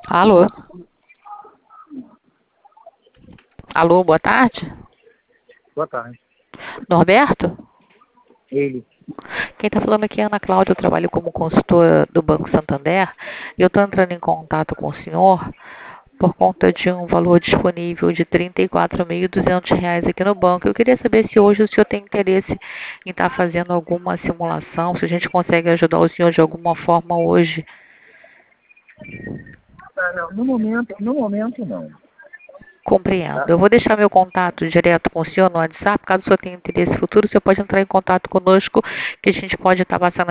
Alô? Alô, boa tarde. Boa tarde. Norberto? Ele. Quem está falando aqui é Ana Cláudia, eu trabalho como consultora do Banco Santander e eu estou entrando em contato com o senhor por conta de um valor disponível de R$ 34.200 aqui no banco. Eu queria saber se hoje o senhor tem interesse em estar fazendo alguma simulação, se a gente consegue ajudar o senhor de alguma forma hoje. Não, no momento não. Compreendo. Tá? Eu vou deixar meu contato direto com o senhor no WhatsApp. Caso o senhor tenha interesse futuro, o senhor pode entrar em contato conosco, que a gente pode estar passando